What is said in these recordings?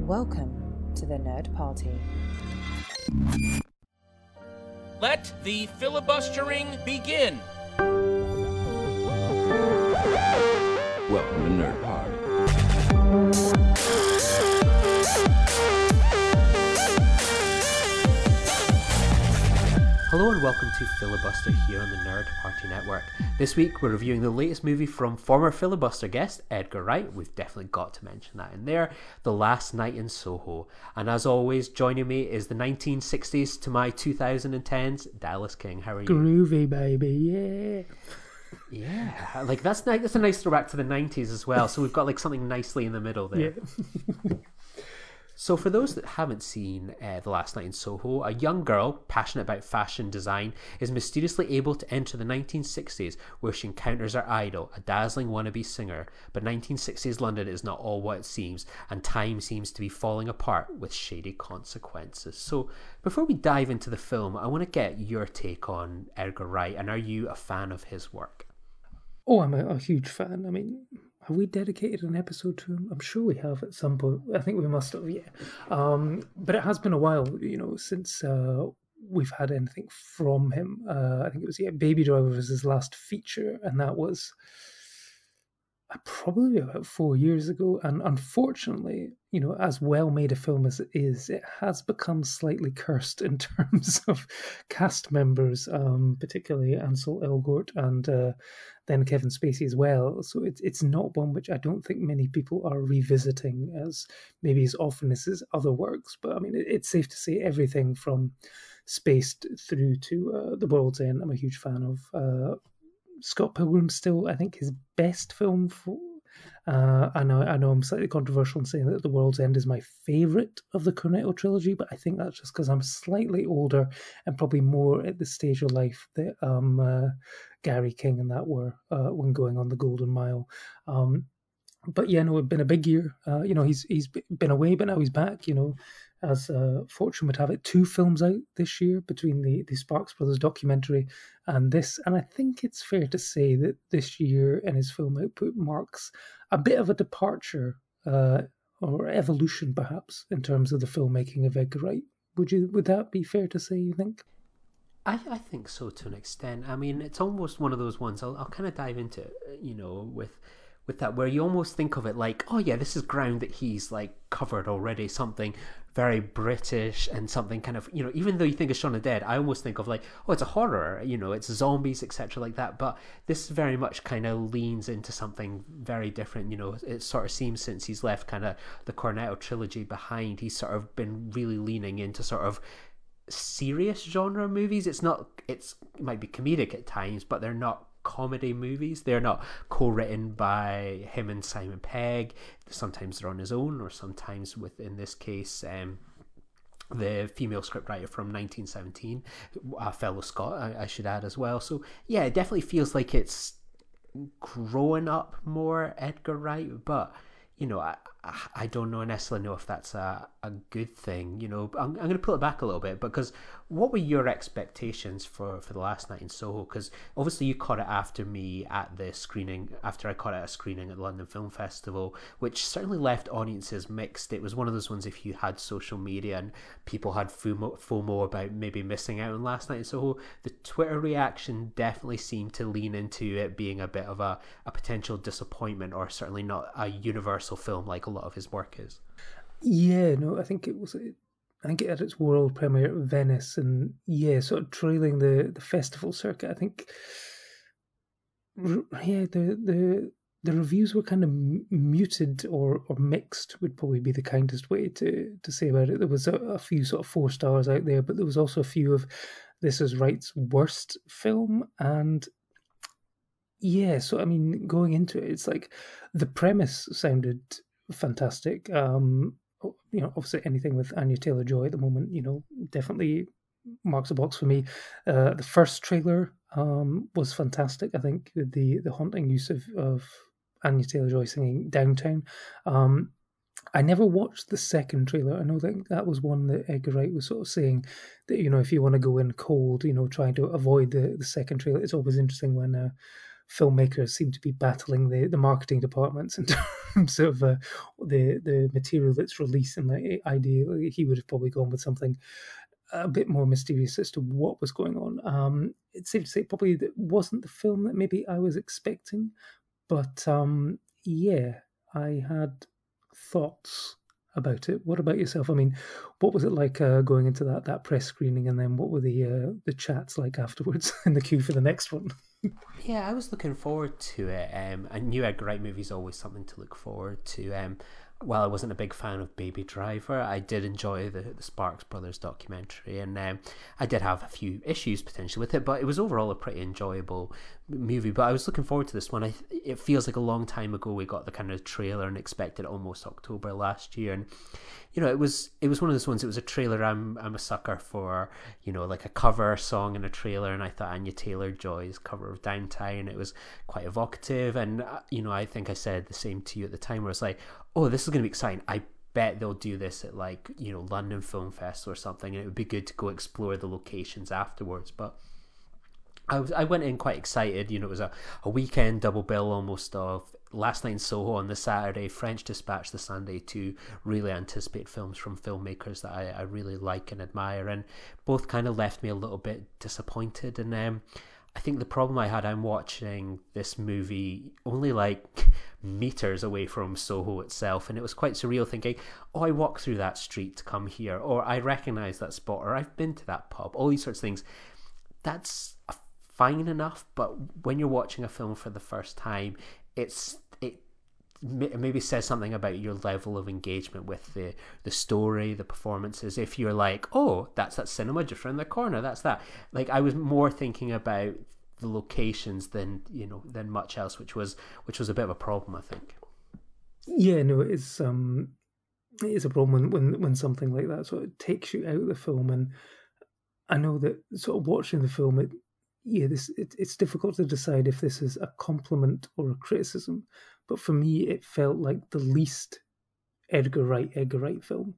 Welcome to the Nerd Party. Let the filibustering begin. Welcome to Nerd Party. Hello and welcome to Filibuster here on the Nerd Party Network. This week we're reviewing the latest movie from former Filibuster guest Edgar Wright. We've definitely got to mention that in there. The Last Night in Soho. And as always, joining me is the 1960s to my 2010s, Dallas King. How are you? Groovy, baby, yeah. Yeah, like that's nice. That's a nice throwback to the 90s as well. So we've got like something nicely in the middle there. Yeah. So for those that haven't seen The Last Night in Soho, a young girl, passionate about fashion design, is mysteriously able to enter the 1960s where she encounters her idol, a dazzling wannabe singer. But 1960s London is not all what it seems, and time seems to be falling apart with shady consequences. So before we dive into the film, I want to get your take on Edgar Wright, and are you a fan of his work? Oh, I'm a huge fan. I mean, have we dedicated an episode to him? I'm sure we have at some point. I think we must have, yeah. But it has been a while, since we've had anything from him. I think it was, Baby Driver was his last feature, and that was probably about 4 years ago. And unfortunately, as well made a film as it is, it has become slightly cursed in terms of cast members, particularly Ansel Elgort and then Kevin Spacey as well. So it's not one which I don't think many people are revisiting as maybe as often as his other works. But I mean, it's safe to say everything from Spaced through to The World's End, I'm a huge fan of. Scott Pilgrim still, I think, his best film. I know I'm slightly controversial in saying that The World's End is my favourite of the Cornetto trilogy, but I think that's just because I'm slightly older and probably more at the stage of life that Gary King and that were when going on the Golden Mile. But yeah, no, it's been a big year. He's been away, but now he's back. As fortune would have it, 2 films out this year between the Sparks Brothers documentary and this. And I think it's fair to say that this year and his film output marks a bit of a departure or evolution, perhaps, in terms of the filmmaking of Edgar Wright. Would that be fair to say, you think? I think so to an extent. I mean, it's almost one of those ones. I'll kind of dive into it, with that, where you almost think of it like, oh yeah, this is ground that he's like covered already, something very British and something kind of, even though you think of Shaun of the Dead, I almost think of like, oh, it's a horror, it's zombies, etc. like that. But this very much kind of leans into something very different. It sort of seems since he's left kind of the Cornetto trilogy behind, he's sort of been really leaning into sort of serious genre movies. It might be comedic at times, but they're not comedy movies. They're not co-written by him and Simon Pegg. Sometimes they're on his own, or sometimes with, in this case, the female scriptwriter from 1917, a fellow Scot, I should add as well. So yeah, it definitely feels like it's growing up more Edgar Wright, but I don't necessarily know if that's a good thing. I'm going to pull it back a little bit, because what were your expectations for The Last Night in Soho? Because obviously you caught it after me at the screening, after I caught it at a screening at the London Film Festival, which certainly left audiences mixed. It was one of those ones, if you had social media and people had FOMO about maybe missing out on Last Night in Soho, the Twitter reaction definitely seemed to lean into it being a bit of a potential disappointment, or certainly not a universal film like a lot of his work is. Yeah, no, I think it had its world premiere at Venice, and sort of trailing the festival circuit. I think, the reviews were kind of muted or mixed, would probably be the kindest way to say about it. There was a few sort of 4 stars out there, but there was also a few of this is Wright's worst film. And yeah, so I mean, going into it, it's like the premise sounded fantastic. Obviously anything with Anya Taylor-Joy at the moment, definitely marks a box for me. The first trailer was fantastic. I think with the haunting use of Anya Taylor-Joy singing Downtown. I never watched the second trailer. I know that was one that Edgar Wright was sort of saying that, if you want to go in cold, trying to avoid the second trailer. It's always interesting when filmmakers seem to be battling the marketing departments in terms of the material that's released. And ideally, he would have probably gone with something a bit more mysterious as to what was going on. It's safe to say probably that wasn't the film that maybe I was expecting, but yeah, I had thoughts about it. What about yourself? I mean, what was it like going into that press screening, and then what were the chats like afterwards in the queue for the next one? Yeah, I was looking forward to it. I knew Edgar Wright movies always something to look forward to. While I wasn't a big fan of Baby Driver, I did enjoy the Sparks Brothers documentary, and I did have a few issues potentially with it, but it was overall a pretty enjoyable movie. But I was looking forward to this one. It feels like a long time ago we got the kind of trailer and expected almost October last year, and it was one of those ones. It was a trailer. I'm a sucker for like a cover song in a trailer, and I thought Anya Taylor-Joy's cover of Downtown, it was quite evocative, and I think I said the same to you at the time, where it's like, oh, this is going to be exciting. I bet they'll do this at London Film Fest or something, and it would be good to go explore the locations afterwards. But I went in quite excited. It was a weekend double bill almost of Last Night in Soho on the Saturday, French Dispatch the Sunday, to really anticipate films from filmmakers that I really like and admire, and both kind of left me a little bit disappointed. And I think the problem I had, I'm watching this movie only meters away from Soho itself, and it was quite surreal thinking, oh, I walked through that street to come here, or I recognise that spot, or I've been to that pub, all these sorts of things. That's fine enough, but when you're watching a film for the first time, it maybe says something about your level of engagement with the story, the performances. If you're like, oh, that's that cinema just around the corner, that's that. I was more thinking about the locations than much else, which was a bit of a problem, I think. Yeah, no, it's a problem when something like that sort of takes you out of the film. And I know that sort of watching the film, it's difficult to decide if this is a compliment or a criticism. But for me, it felt like the least Edgar Wright film.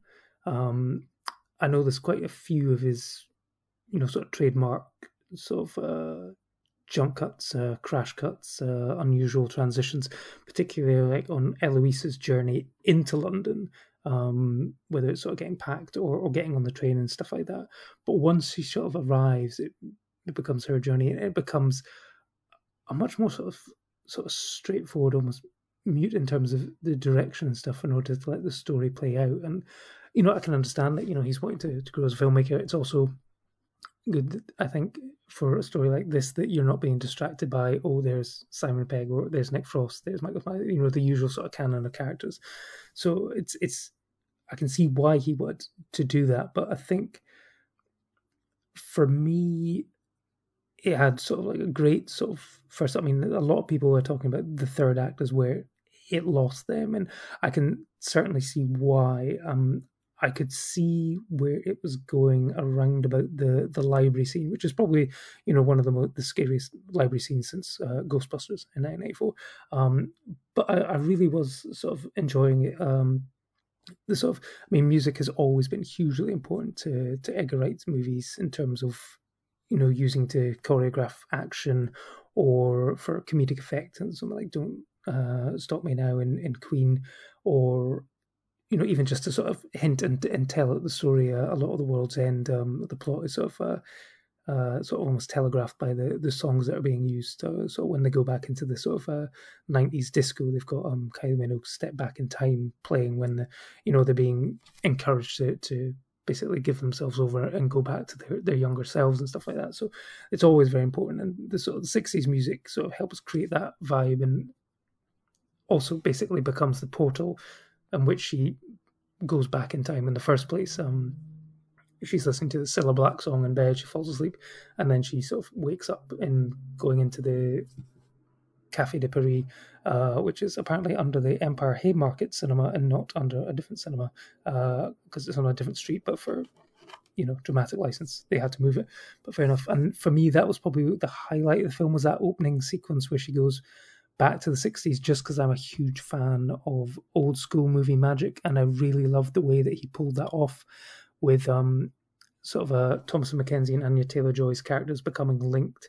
I know there's quite a few of his, sort of trademark sort of jump cuts, crash cuts, unusual transitions, particularly on Eloise's journey into London, whether it's sort of getting packed or getting on the train and stuff like that. But once she sort of arrives, it becomes her journey, and it becomes a much more sort of straightforward, almost mute in terms of the direction and stuff, in order to let the story play out. And I can understand that he's wanting to grow as a filmmaker. It's also good, I think, for a story like this, that you're not being distracted by, oh, there's Simon Pegg, or there's Nick Frost, there's Michael Smiley, the usual sort of canon of characters. So it's I can see why he would to do that, but I think for me, it had sort of like a great sort of first. I mean, a lot of people are talking about the third act as where it lost them, and I can certainly see why. I could see where it was going around about the library scene, which is probably one of the scariest library scenes since Ghostbusters in 1994. But I really was sort of enjoying it. Music has always been hugely important to Edgar Wright's movies in terms of using to choreograph action or for comedic effect, and something like Don't Stop Me Now in Queen, or even just to sort of hint and tell at the story. A lot of The World's End, the plot is sort of almost telegraphed by the songs that are being used. So when they go back into the sort of 90s disco, they've got Kylie Minogue's Step Back in Time playing when they're being encouraged to basically give themselves over and go back to their younger selves and stuff like that. So it's always very important, and the sort of the 60s music sort of helps create that vibe, and also basically becomes the portal in which she goes back in time in the first place. She's listening to the Cilla Black song in bed, she falls asleep, and then she sort of wakes up in going into the Café de Paris, which is apparently under the Empire Haymarket cinema and not under a different cinema, because it's on a different street, but for dramatic license they had to move it. But fair enough. And for me, that was probably the highlight of the film, was that opening sequence where she goes back to the 60s, just because I'm a huge fan of old school movie magic, and I really loved the way that he pulled that off with sort of Thomasin McKenzie and Anya Taylor-Joy's characters becoming linked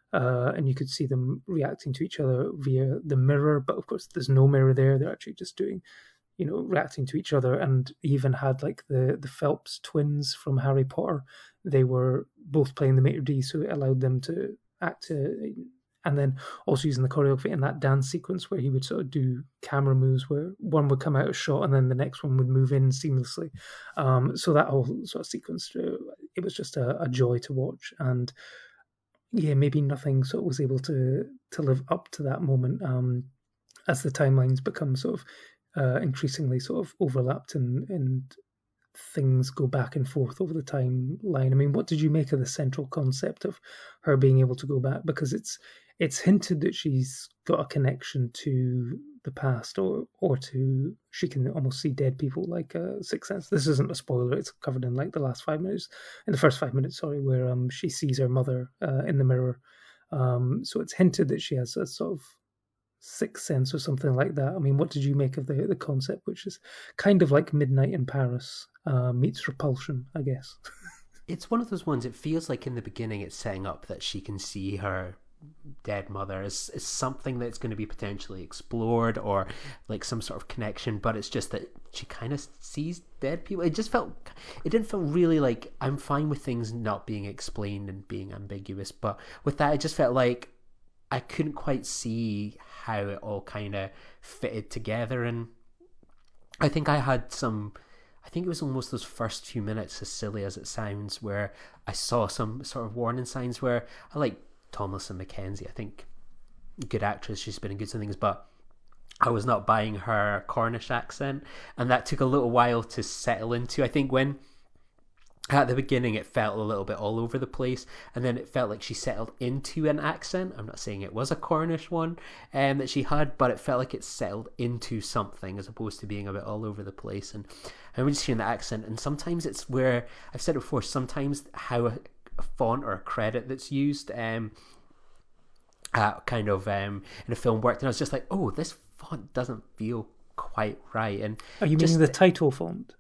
and you could see them reacting to each other via the mirror. But of course, there's no mirror there. They're actually just doing, reacting to each other. And even had like the Phelps twins from Harry Potter. They were both playing the maitre d', so it allowed them to act. And then also using the choreography in that dance sequence where he would sort of do camera moves where one would come out of shot and then the next one would move in seamlessly. So that whole sort of sequence, it was just a joy to watch. And yeah, maybe nothing sort of was able to live up to that moment as the timelines become sort of increasingly sort of overlapped and things go back and forth over the timeline. I mean, what did you make of the central concept of her being able to go back? Because it's hinted that she's got a connection to the past, or to, she can almost see dead people, like Sixth Sense. This isn't a spoiler; it's covered in like the last 5 minutes, in the first 5 minutes, sorry, where she sees her mother in the mirror. So it's hinted that she has a sort of Sixth Sense or something like that. I mean, what did you make of the concept, which is kind of like Midnight in Paris meets Repulsion, I guess? It's one of those ones, it feels like in the beginning it's setting up that she can see her dead mother as something that's going to be potentially explored, or like some sort of connection, but it's just that she kind of sees dead people. It didn't feel really like, I'm fine with things not being explained and being ambiguous, but with that it just felt like I couldn't quite see how it all kind of fitted together. And I think it was almost those first few minutes, as silly as it sounds, where I saw some sort of warning signs where I like Tomlinson Mackenzie. I think good actress, she's been in good things, but I was not buying her Cornish accent, and that took a little while to settle into. I think when at the beginning it felt a little bit all over the place, and then it felt like she settled into an accent. I'm not saying it was a Cornish one that she had, but it felt like it settled into something as opposed to being a bit all over the place. And I'm just hearing the accent, and sometimes it's where, I've said it before, sometimes how a font or a credit that's used in a film worked, and I was just like, oh, this font doesn't feel quite right. And are you meaning the title font?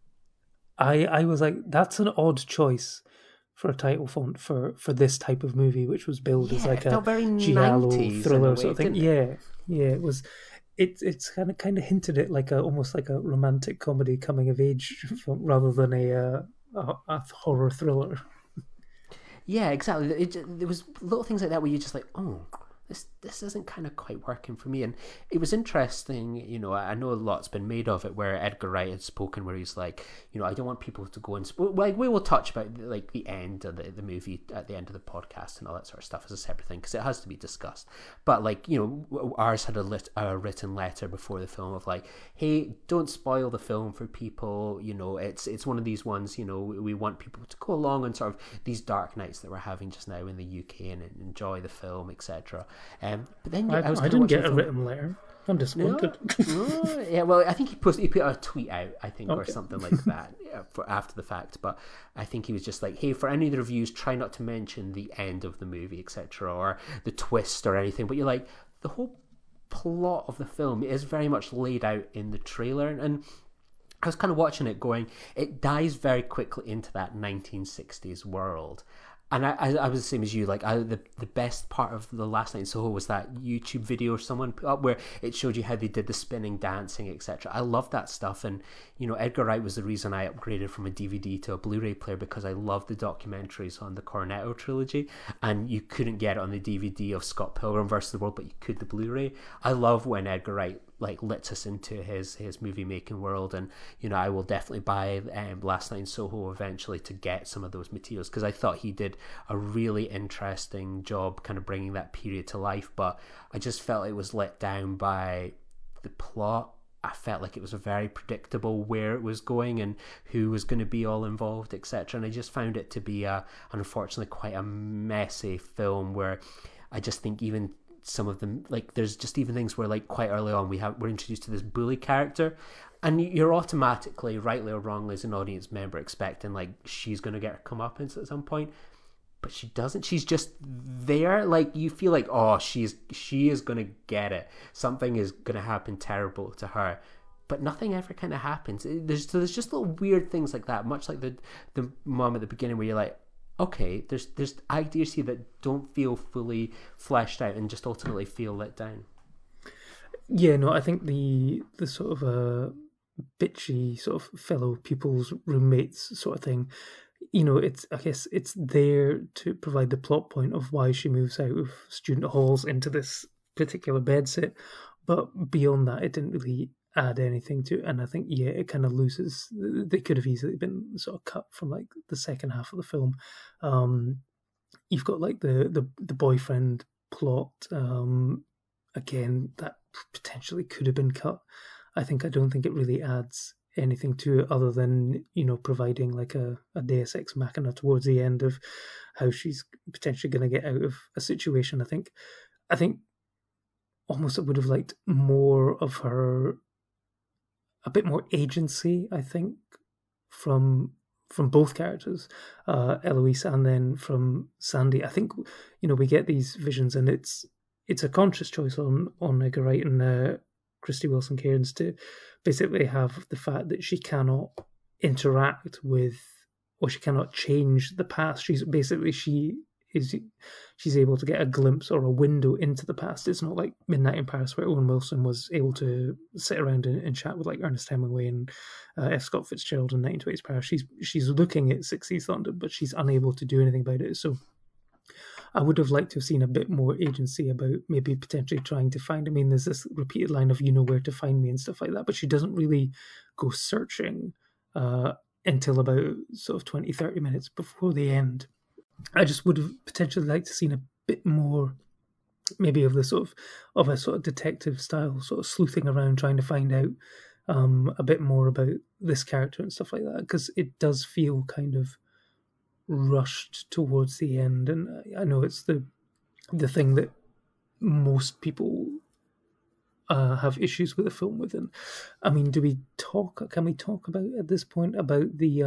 I was like, that's an odd choice for a title font for this type of movie, which was billed as like a giallo thriller sort of thing. Yeah, it was. It's kind of hinted at like almost like a romantic comedy coming of age film, rather than a horror thriller. Yeah, exactly. There was little things like that where you're just like, oh, this isn't kind of quite working for me. And it was interesting, I know a lot's been made of it, where Edgar Wright had spoken, where he's like, I don't want people to go and like, we will touch about like the end of the movie at the end of the podcast and all that sort of stuff as a separate thing, because it has to be discussed. But like, ours had a written letter before the film of like, hey, don't spoil the film for people. It's one of these ones, we want people to go along on sort of these dark nights that we're having just now in the UK and enjoy the film, etc. But then I didn't get a written letter. I'm disappointed. No, yeah, well, I think he put a tweet out, I think, or something like that for after the fact. But I think he was just like, hey, for any of the reviews, try not to mention the end of the movie, etc., or the twist or anything. But you're like, the whole plot of the film is very much laid out in the trailer, and I was kind of watching it going, it dives very quickly into that 1960s world. And I was the same as you. Like, the best part of The Last Night in Soho was that YouTube video someone put up where it showed you how they did the spinning, dancing, etc. I love that stuff. And Edgar Wright was the reason I upgraded from a DVD to a Blu-ray player, because I loved the documentaries on the Cornetto trilogy, and you couldn't get it on the DVD of Scott Pilgrim vs. the World, but you could the Blu-ray. I love when Edgar Wright like lets us into his movie making world, and I will definitely buy Last Night in Soho eventually to get some of those materials, because I thought he did a really interesting job kind of bringing that period to life. But I just felt it was let down by the plot. I felt like it was very predictable where it was going and who was going to be all involved, etc. And I just found it to be unfortunately quite a messy film, where I just think even some of them, like, there's just even things where like quite early on we're introduced to this bully character, and you're automatically, rightly or wrongly, as an audience member, expecting like she's going to get her comeuppance at some point, but she doesn't. She's just there. Like, you feel like, oh, she is going to get it. Something is going to happen terrible to her, but nothing ever kind of happens. There's just little weird things like that, much like the mom at the beginning, where you're like, okay, there's ideas here that don't feel fully fleshed out and just ultimately feel let down. Yeah, no, I think the sort of bitchy sort of fellow pupils, roommates sort of thing, it's, I guess it's there to provide the plot point of why she moves out of student halls into this particular bed set. But beyond that, it didn't really add anything to it. And I think, yeah, it kind of loses. They could have easily been sort of cut from like the second half of the film. You've got like the boyfriend plot. Again, that potentially could have been cut. I don't think it really adds anything to it other than providing like a Deus Ex Machina towards the end of how she's potentially going to get out of a situation. I think almost I would have liked more of her, a bit more agency. I think from both characters, Eloise and then from Sandy. I think we get these visions, and it's a conscious choice on Edgar Wright and Christy Wilson Cairns to basically have the fact that she cannot interact with, or she cannot change the past. She's able to get a glimpse or a window into the past. It's not like Midnight in Paris, where Owen Wilson was able to sit around and chat with like Ernest Hemingway and F. Scott Fitzgerald in 1920s Paris. She's looking at 60s London, but she's unable to do anything about it. So I would have liked to have seen a bit more agency about maybe potentially trying to find. I mean, there's this repeated line of where to find me and stuff like that, but she doesn't really go searching until about sort of 20, 30 minutes before the end. I just would have potentially liked to seen a bit more, maybe of the sort of a sort of detective style, sort of sleuthing around trying to find out a bit more about this character and stuff like that, because it does feel kind of rushed towards the end. And I know it's the thing that most people have issues with the film with. And I mean, can we talk about at this point about the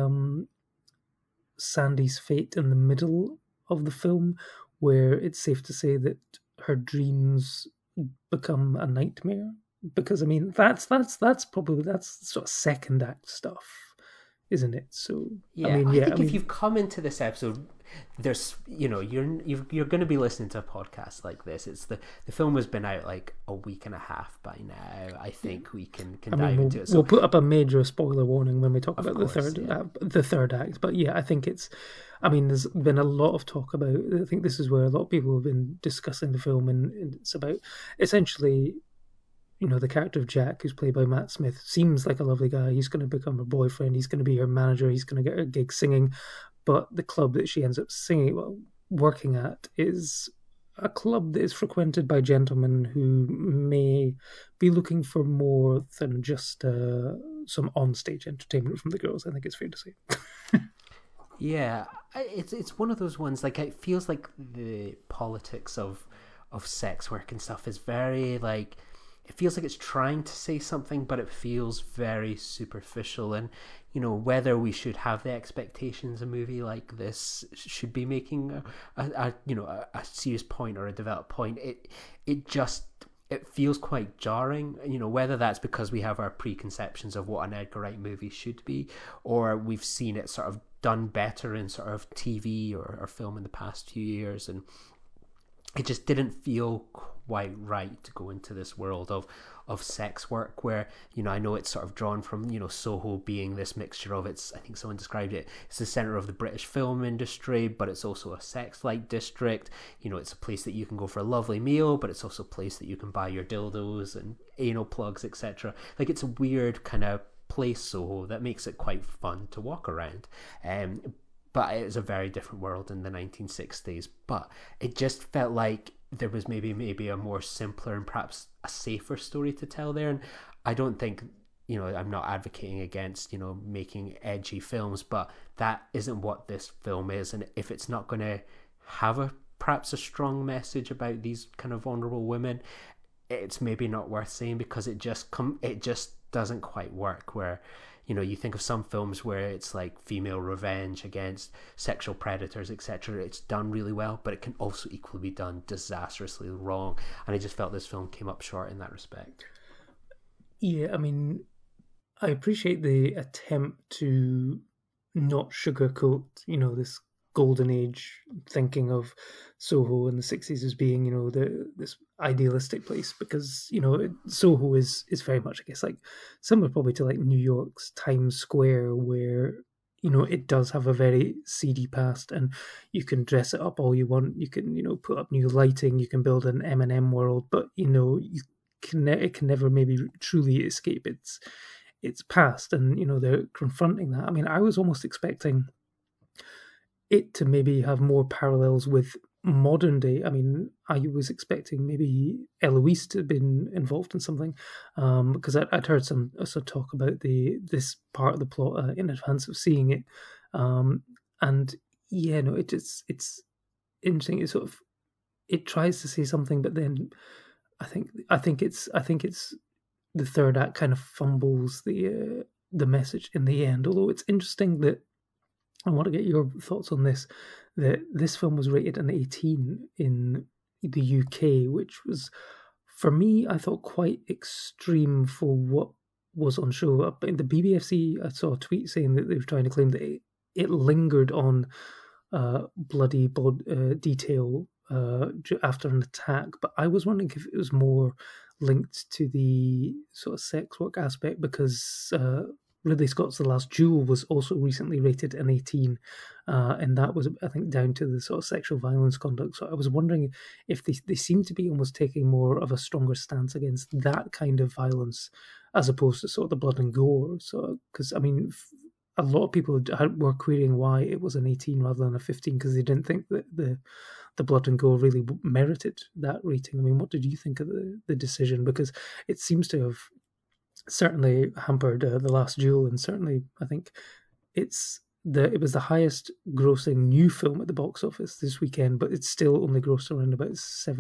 Sandy's fate in the middle of the film, where it's safe to say that her dreams become a nightmare? Because I mean, that's probably sort of second act stuff, isn't it? So yeah, I think if you've come into this episode, there's you're going to be listening to a podcast like this. It's the film has been out like a week and a half by now. I think we can dive into it. So we'll put up a major spoiler warning when we talk about the third act. But yeah, I think it's. I mean, there's been a lot of talk about. I think this is where a lot of people have been discussing the film, and it's about essentially. The character of Jack, who's played by Matt Smith, seems like a lovely guy. He's going to become her boyfriend. He's going to be her manager. He's going to get her a gig singing. But the club that she ends up working at is a club that is frequented by gentlemen who may be looking for more than just some on-stage entertainment from the girls. I think it's fair to say. Yeah, it's one of those ones. Like, it feels like the politics of sex work and stuff is very like. It feels like it's trying to say something, but it feels very superficial. And, whether we should have the expectations a movie like this should be making a serious point or a developed point, it feels quite jarring, whether that's because we have our preconceptions of what an Edgar Wright movie should be, or we've seen it sort of done better in sort of TV or film in the past few years. And it just didn't feel quite right to go into this world of sex work where, I know it's sort of drawn from, Soho being this mixture of, I think someone described it, it's the centre of the British film industry, but it's also a sex-like district. It's a place that you can go for a lovely meal, but it's also a place that you can buy your dildos and anal plugs, etc. Like, it's a weird kind of place, Soho, that makes it quite fun to walk around. But it was a very different world in the 1960s. But it just felt like there was maybe a more simpler and perhaps a safer story to tell there. And I don't think, I'm not advocating against, making edgy films, but that isn't what this film is. And if it's not going to have perhaps a strong message about these kind of vulnerable women, it's maybe not worth saying, because it just doesn't quite work. Where you think of some films where it's like female revenge against sexual predators, etc. It's done really well, but it can also equally be done disastrously wrong. And I just felt this film came up short in that respect. Yeah, I mean, I appreciate the attempt to not sugarcoat, this golden age thinking of Soho in the 60s as being, this idealistic place, because, Soho is very much, I guess, like similar probably to like New York's Times Square, where, it does have a very seedy past, and you can dress it up all you want. You can, put up new lighting, you can build an M&M world, but, it can never maybe truly escape its past, and they're confronting that. I mean, I was almost expecting it to maybe have more parallels with modern day. I mean, I was expecting maybe Eloise to have been involved in something, because I'd heard some talk about this part of the plot in advance of seeing it, and yeah, no, it's interesting. It tries to say something, but then I think it's the third act kind of fumbles the message in the end. Although it's interesting that I want to get your thoughts on this. That this film was rated an 18 in the UK, which was, for me, I thought quite extreme for what was on show. But in the BBFC, I saw a tweet saying that they were trying to claim that it lingered on bloody detail after an attack. But I was wondering if it was more linked to the sort of sex work aspect, because Ridley Scott's The Last Duel was also recently rated an 18, and that was, I think, down to the sort of sexual violence conduct. So I was wondering if they seem to be almost taking more of a stronger stance against that kind of violence, as opposed to sort of the blood and gore. So, because, I mean, a lot of people were querying why it was an 18 rather than a 15, because they didn't think that the blood and gore really merited that rating. I mean, what did you think of the decision? Because it seems to have certainly hampered The Last Duel, and certainly I think it was the highest grossing new film at the box office this weekend, but it's still only grossed around about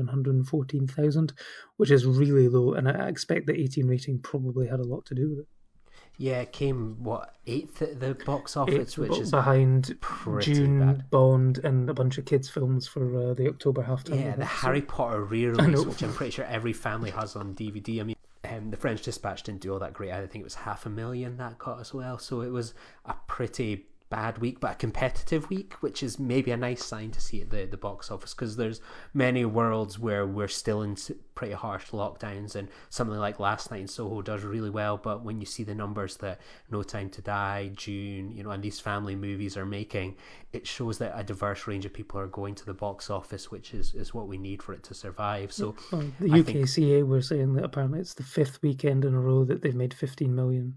714,000, which is really low, and I expect the 18 rating probably had a lot to do with it. Yeah, it came, 8th at the box office, which is behind June, bad. Bond, and a bunch of kids' films for the October halftime. Yeah, the Harry Potter re-release, which I'm pretty sure every family has on DVD. I mean, the French Dispatch didn't do all that great. I think it was 500,000 that got as well. So it was a pretty bad week, but a competitive week, which is maybe a nice sign to see at the box office, because there's many worlds where we're still in pretty harsh lockdowns, and something like Last Night in Soho does really well. But when you see the numbers that No Time to Die, June, and these family movies are making, it shows that a diverse range of people are going to the box office, which is what we need for it to survive. So the UKCA were saying that apparently it's the 5th weekend in a row that they've made 15 million.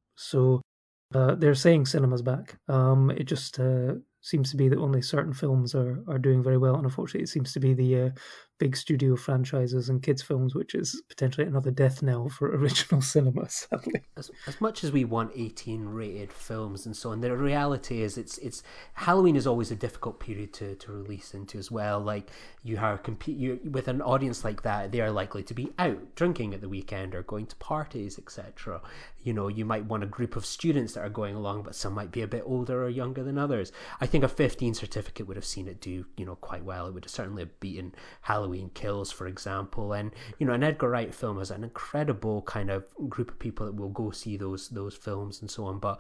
So they're saying cinema's back. It just seems to be that only certain films are doing very well, and unfortunately it seems to be the big studio franchises and kids films, which is potentially another death knell for original cinema, sadly. As much as we want 18 rated films and so on, the reality is it's Halloween is always a difficult period to release into as well. Like, you with an audience like that, they are likely to be out drinking at the weekend or going to parties, etc. You might want a group of students that are going along, but some might be a bit older or younger than others. I think a 15 certificate would have seen it do quite well. It would have certainly have beaten Halloween Kills, for example. And an Edgar Wright film has an incredible kind of group of people that will go see those films and so on. But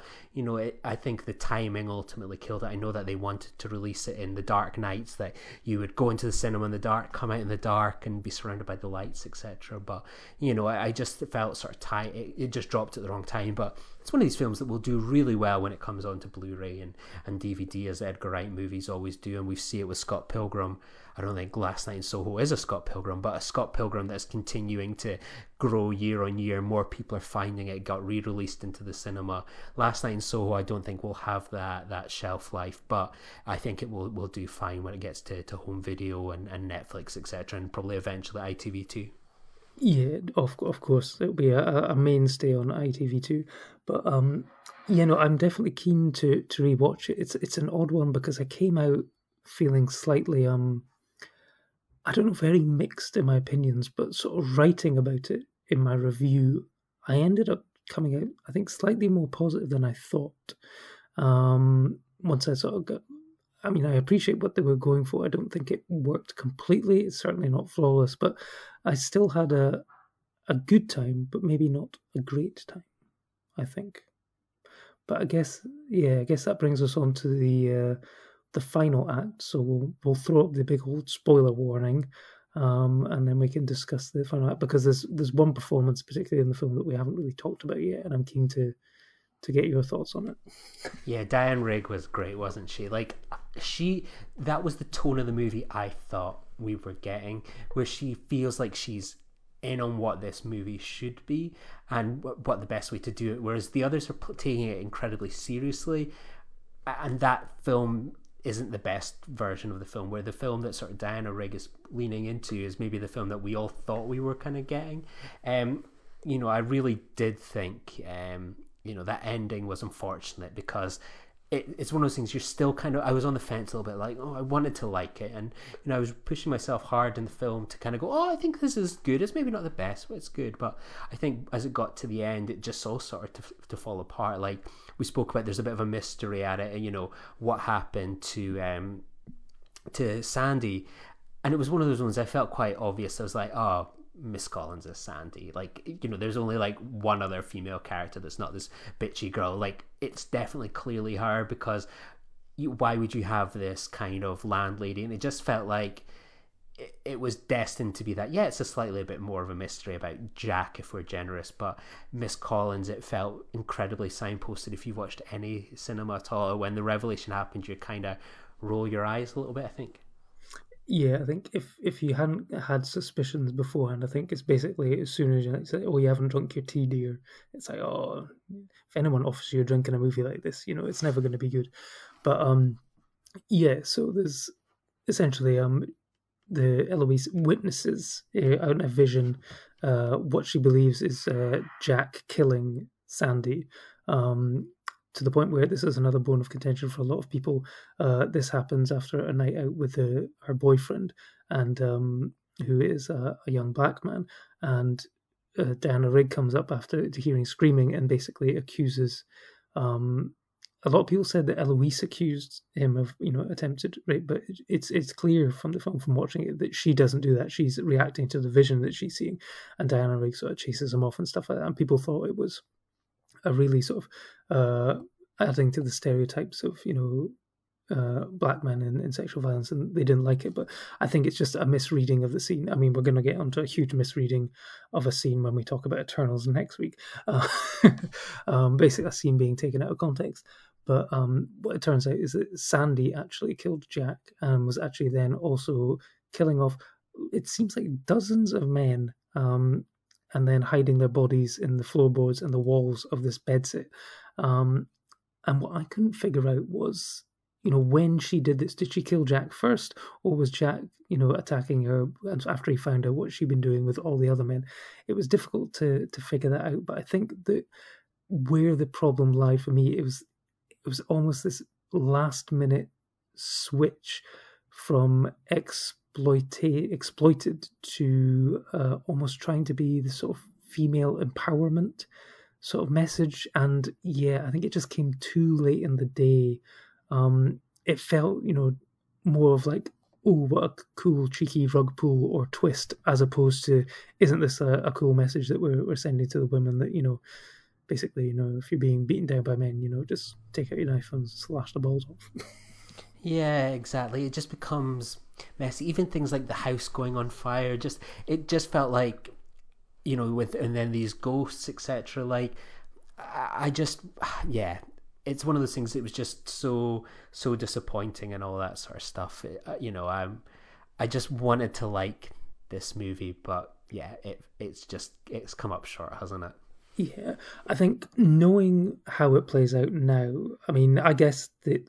I think the timing ultimately killed it. I know that they wanted to release it in the dark nights, that you would go into the cinema in the dark, come out in the dark, and be surrounded by the lights, etc. But I just felt sort of tight. It just dropped at the wrong time. But it's one of these films that will do really well when it comes onto Blu-ray and DVD, as Edgar Wright movies always do. And we see it with Scott Pilgrim. I don't think Last Night in Soho is a Scott Pilgrim, but a Scott Pilgrim that's continuing to grow year on year. More people are finding it. Got re-released into the cinema. Last Night in Soho, I don't think will have that shelf life, but I think it will do fine when it gets to home video and Netflix, etc., and probably eventually ITV2. Yeah, of course, it'll be a mainstay on ITV2. But I'm definitely keen to rewatch it. It's an odd one, because I came out feeling slightly I don't know, very mixed in my opinions, but sort of writing about it in my review, I ended up coming out, I think, slightly more positive than I thought. Once I sort of got, I mean, I appreciate what they were going for. I don't think it worked completely. It's certainly not flawless, but I still had a good time, but maybe not a great time, I think. But I guess that brings us on to the final act. So we'll throw up the big old spoiler warning, and then we can discuss the final act, because there's one performance particularly in the film that we haven't really talked about yet, and I'm keen to get your thoughts on it. Yeah, Diane Rigg was great, wasn't she? Like, that was the tone of the movie I thought we were getting, where she feels like she's in on what this movie should be and what the best way to do it, whereas the others are taking it incredibly seriously, and that film isn't the best version of the film, where the film that sort of Diana Rigg is leaning into is maybe the film that we all thought we were kind of getting. I really did think that ending was unfortunate, because it's one of those things you're still kind of, I was on the fence a little bit, like, I wanted to like it, and I was pushing myself hard in the film to kind of go, I think this is good. It's maybe not the best, but it's good. But I think as it got to the end, it just all started to fall apart. Like we spoke about, there's a bit of a mystery at it, and what happened to Sandy, and it was one of those ones I felt quite obvious. I was like, Miss Collins is Sandy. Like, there's only like one other female character that's not this bitchy girl. Like, it's definitely clearly her, because why would you have this kind of landlady? And it just felt like it was destined to be that. Yeah, it's a slightly a bit more of a mystery about Jack, if we're generous, but Miss Collins, it felt incredibly signposted. If you've watched any cinema at all, when the revelation happened, you kind of roll your eyes a little bit, I think. Yeah, I think if you hadn't had suspicions beforehand, I think it's basically as soon as you say, you haven't drunk your tea, dear, it's like, if anyone offers you a drink in a movie like this, it's never going to be good. But so there's essentially the Eloise witnesses out in a vision what she believes is Jack killing Sandy. To the point where this is another bone of contention for a lot of people. This happens after a night out with her boyfriend, and who is a young black man. And Diana Rigg comes up after hearing screaming and basically accuses. A lot of people said that Eloise accused him of attempted rape, but it's clear from the film, from watching it, that she doesn't do that. She's reacting to the vision that she's seeing, and Diana Rigg sort of chases him off and stuff like that. And people thought it was a really sort of adding to the stereotypes of black men in sexual violence, and they didn't like it. But I think it's just a misreading of the scene. I mean, we're going to get onto a huge misreading of a scene when we talk about Eternals next week. Basically, a scene being taken out of context. But what it turns out is that Sandy actually killed Jack, and was actually then also killing off, it seems like, dozens of men, and then hiding their bodies in the floorboards and the walls of this bedsit. And what I couldn't figure out was, when she did this, did she kill Jack first, or was Jack, attacking her after he found out what she'd been doing with all the other men? It was difficult to figure that out, but I think that where the problem lied for me, it was almost this last minute switch from exploited to almost trying to be the sort of female empowerment sort of message. And I think it just came too late in the day. It felt more of like, what a cool cheeky rug pull or twist, as opposed to, isn't this a cool message that we're sending to the women, that basically, if you're being beaten down by men, just take out your knife and slash the balls off. Yeah, exactly. It just becomes messy. Even things like the house going on fire, it just felt like, and then these ghosts, etc. Like, it's one of those things. It was just so disappointing and all that sort of stuff. I just wanted to like this movie, but it's come up short, hasn't it? Yeah, I think knowing how it plays out now, I mean, I guess that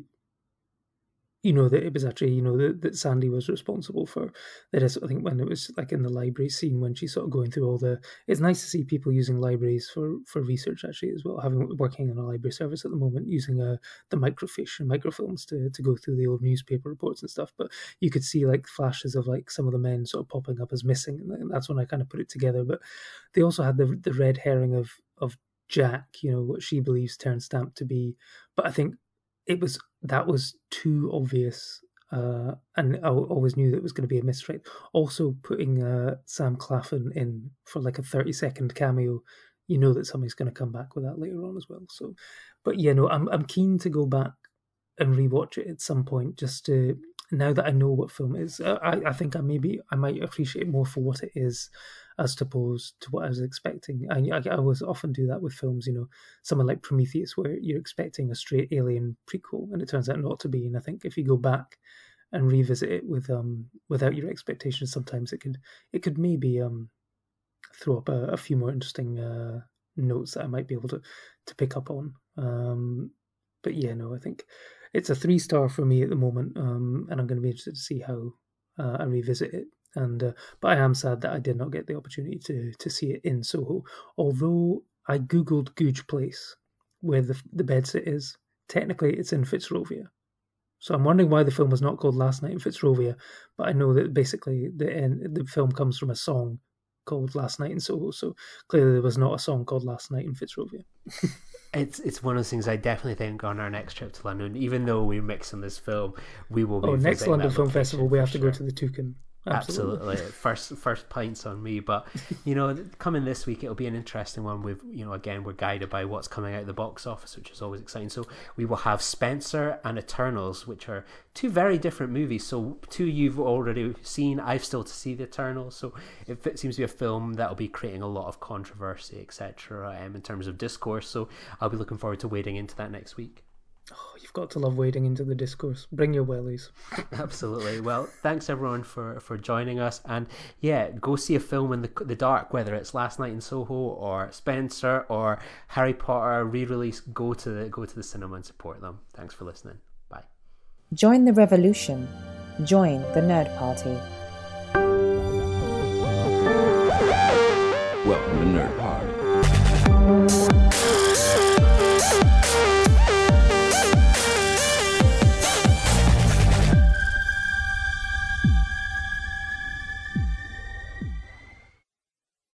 that it was actually, that Sandy was responsible for that. I think when it was like in the library scene, when she's sort of going through it's nice to see people using libraries for research actually as well, working in a library service at the moment, using the microfiche and microfilms to go through the old newspaper reports and stuff. But you could see like flashes of like some of the men sort of popping up as missing, and that's when I kind of put it together. But they also had the red herring of Jack, what she believes Terence Stamp to be. But I think that was too obvious, and I always knew that it was going to be a misread. Also, putting Sam Claflin in for like a 30-second cameo, that somebody's going to come back with that later on as well. So, but I'm keen to go back and rewatch it at some point, just to, now that I know what film it is. I think I might appreciate it more for what it is, as opposed to what I was expecting. I always often do that with films, someone like Prometheus, where you're expecting a straight Alien prequel, and it turns out not to be. And I think if you go back and revisit it with without your expectations, sometimes it could maybe throw up a few more interesting notes that I might be able to pick up on. But yeah, no, I think it's a 3-star for me at the moment, and I'm going to be interested to see how I revisit it. And but I am sad that I did not get the opportunity to see it in Soho. Although I googled Googe Place, where the bedsit is. Technically, it's in Fitzrovia. So I'm wondering why the film was not called Last Night in Fitzrovia. But I know that basically the film comes from a song called Last Night in Soho. So clearly there was not a song called Last Night in Fitzrovia. It's one of those things I definitely think on our next trip to London, even though we're mixing this film, we will be next London Film Festival, we have to go to the Toucan. Absolutely. First pints on me. But coming this week, it'll be an interesting one. With again, we're guided by what's coming out of the box office, which is always exciting. So we will have Spencer and Eternals, which are two very different movies. So two you've already seen. I've still to see the Eternals. So it seems to be a film that'll be creating a lot of controversy, etc. In terms of discourse. So I'll be looking forward to wading into that next week. Oh, you've got to love wading into the discourse. Bring your wellies. Absolutely. Well, thanks everyone for joining us. And yeah, go see a film in the dark, whether it's Last Night in Soho or Spencer or Harry Potter re-release. Go to the cinema and support them. Thanks for listening. Bye. Join the revolution. Join the Nerd Party. Welcome to Nerd Party.